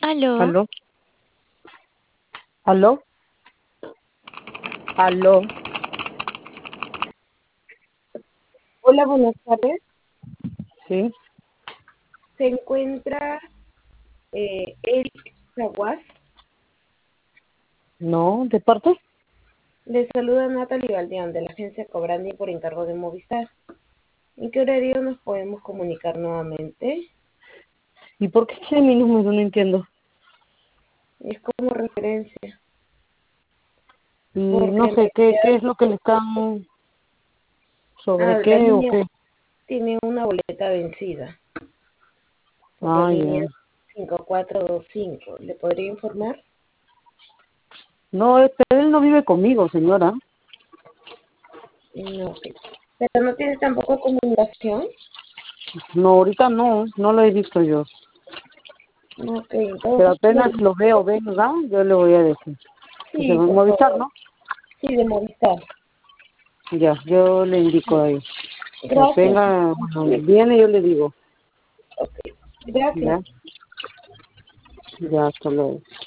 Aló, ¿Aló? ¿Aló? ¿Aló? Hola, buenas tardes. ¿Sí? Se encuentra Eric Zaguas. No, ¿de parte? Le saluda Natalie Valdeón de la agencia Cobrandi por encargo de Movistar. ¿En qué horario nos podemos comunicar nuevamente? ¿Y por qué tiene mi número? No entiendo. Es como referencia, Y porque no en sé, ¿qué realidad es lo que le están... ¿Sobre la qué o línea qué? tiene una boleta vencida por la Ah, línea ya. 5425. ¿Le podría informar? No, pero él no vive conmigo, señora. No, ok. Pero no tiene tampoco comunicación. No, ahorita no lo he visto yo. No, ok, en todo Pero caso, apenas lo veo, venga, yo le voy a decir. Que se sí, va a por Movistar, favor. ¿no? Sí, de Movistar. Ya, yo le indico Sí. ahí. Que Gracias. venga, bueno, viene yo le digo. Ok, gracias. Ya, ya, hasta luego.